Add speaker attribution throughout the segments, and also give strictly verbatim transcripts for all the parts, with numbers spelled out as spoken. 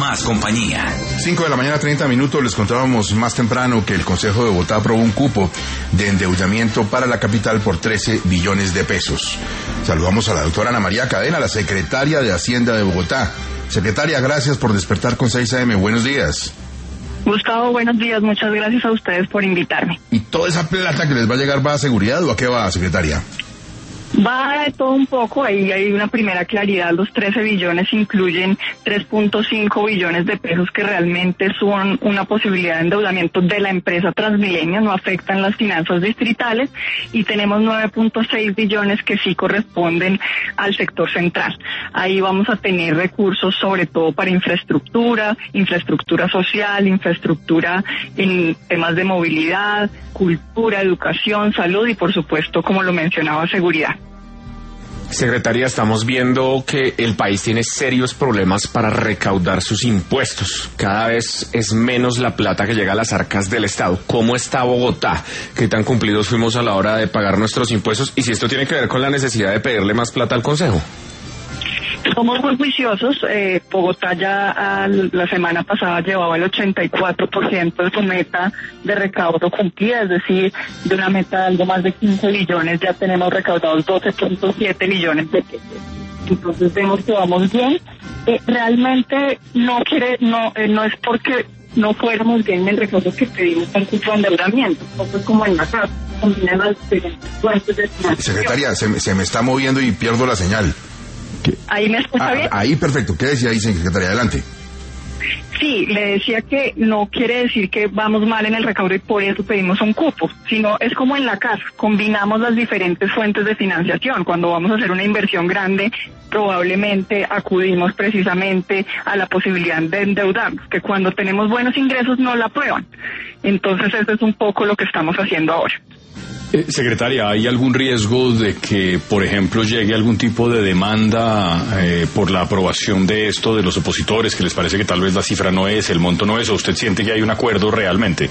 Speaker 1: más compañía.
Speaker 2: cinco de la mañana, treinta minutos. Les contábamos más temprano que el Consejo de Bogotá aprobó un cupo de endeudamiento para la capital por trece billones de pesos. Saludamos a la doctora Ana María Cadena, la secretaria de Hacienda de Bogotá. Secretaria, gracias por despertar con seis A M. Buenos días.
Speaker 3: Gustavo, buenos días. Muchas gracias a ustedes por invitarme.
Speaker 2: ¿Y toda esa plata que les va a llegar va a seguridad o a qué va, secretaria?
Speaker 3: Va de todo un poco, ahí hay una primera claridad. Los trece billones incluyen tres punto cinco billones de pesos que realmente son una posibilidad de endeudamiento de la empresa Transmilenio, no afectan las finanzas distritales, y tenemos nueve punto seis billones que sí corresponden al sector central. Ahí vamos a tener recursos sobre todo para infraestructura, infraestructura social, infraestructura en temas de movilidad, cultura, educación, salud y por supuesto, como lo mencionaba, seguridad.
Speaker 4: Secretaria, estamos viendo que el país tiene serios problemas para recaudar sus impuestos. Cada vez es menos la plata que llega a las arcas del Estado. ¿Cómo está Bogotá? ¿Qué tan cumplidos fuimos a la hora de pagar nuestros impuestos? Y si esto tiene que ver con la necesidad de pedirle más plata al Consejo.
Speaker 3: Somos muy juiciosos. Eh, Bogotá ya a, la semana pasada llevaba el ochenta y cuatro por ciento de su meta de recaudo cumplida, es decir, de una meta de algo más de quince billones, ya tenemos recaudados doce punto siete billones de pesos. Entonces vemos que vamos bien. Eh, realmente no quiere, no, eh, no es porque no fuéramos bien en el recaudo que pedimos al cupo de endeudamiento, esto es como en la casa, combinan las diferentes fuentes de financiación.
Speaker 2: Secretaria, se, se me está moviendo y pierdo la señal.
Speaker 3: ¿Qué? ¿Ahí me escucha
Speaker 2: ah,
Speaker 3: bien?
Speaker 2: Ahí, perfecto. ¿Qué decía ahí, secretaria? Adelante.
Speaker 3: Sí, le decía que no quiere decir que vamos mal en el recaudo y por eso pedimos un cupo, sino es como en la casa, combinamos las diferentes fuentes de financiación. Cuando vamos a hacer una inversión grande, probablemente acudimos precisamente a la posibilidad de endeudarnos, que cuando tenemos buenos ingresos no la aprueban. Entonces eso es un poco lo que estamos haciendo ahora.
Speaker 5: Eh, secretaria, ¿hay algún riesgo de que, por ejemplo, llegue algún tipo de demanda eh, por la aprobación de esto de los opositores, que les parece que tal vez la cifra no es, el monto no es, o usted siente que hay un acuerdo realmente?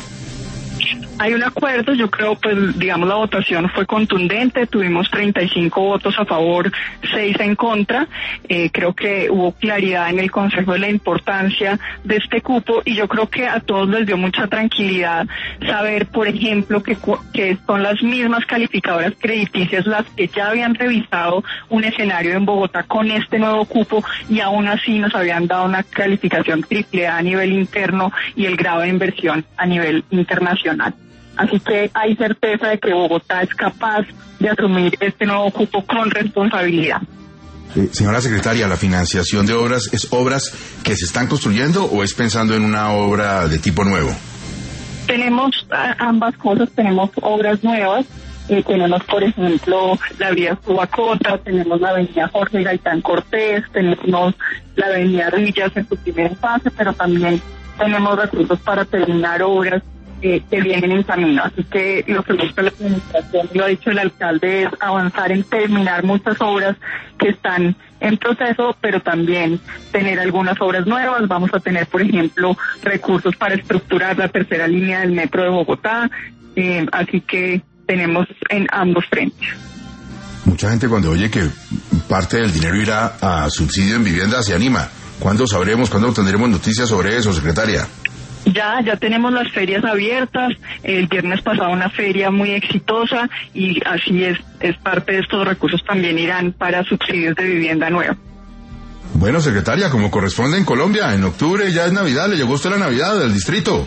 Speaker 3: Hay un acuerdo, yo creo, pues, digamos, la votación fue contundente, tuvimos treinta y cinco votos a favor, seis en contra, eh, creo que hubo claridad en el Consejo de la importancia de este cupo y yo creo que a todos les dio mucha tranquilidad saber, por ejemplo, que, que son las mismas calificadoras crediticias las que ya habían revisado un escenario en Bogotá con este nuevo cupo y aún así nos habían dado una calificación triple A a nivel interno y el grado de inversión a nivel internacional. Así que hay certeza de que Bogotá es capaz de asumir este nuevo cupo con responsabilidad.
Speaker 2: Eh, señora secretaria, ¿la financiación de obras es obras que se están construyendo o es pensando en una obra de tipo nuevo?
Speaker 3: Tenemos a, ambas cosas, tenemos obras nuevas, eh, tenemos por ejemplo la avenida Subacota, tenemos la avenida Jorge Gaitán Cortés, tenemos la avenida Villas en su primera fase, pero también tenemos recursos para terminar obras Eh, que vienen en camino, así que lo que busca la administración, lo ha dicho el alcalde, es avanzar en terminar muchas obras que están en proceso, pero también tener algunas obras nuevas. Vamos a tener, por ejemplo, recursos para estructurar la tercera línea del metro de Bogotá, eh, así que tenemos en ambos frentes.
Speaker 2: Mucha gente cuando oye que parte del dinero irá a subsidio en vivienda se anima. ¿Cuándo sabremos, cuándo tendremos noticias sobre eso, secretaria?
Speaker 3: Ya, ya tenemos las ferias abiertas, el viernes pasado una feria muy exitosa y así es, es parte de estos recursos también irán para subsidios de vivienda nueva.
Speaker 2: Bueno, secretaria, como corresponde en Colombia, en octubre ya es Navidad, ¿le llegó usted la Navidad del distrito?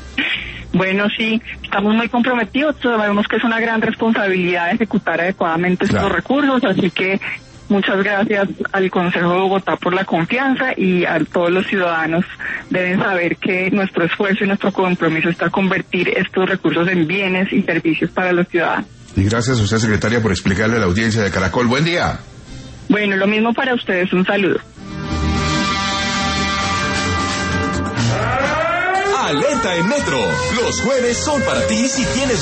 Speaker 3: Bueno, sí, estamos muy comprometidos, sabemos que es una gran responsabilidad ejecutar adecuadamente estos claro. recursos, así que muchas gracias al Consejo de Bogotá por la confianza y a todos los ciudadanos deben saber que nuestro esfuerzo y nuestro compromiso está convertir estos recursos en bienes y servicios para los ciudadanos.
Speaker 2: Y gracias a usted, secretaria, por explicarle a la audiencia de Caracol. Buen día.
Speaker 3: Bueno, lo mismo para ustedes, un saludo.
Speaker 1: Alerta en Metro, los jueves son para ti si tienes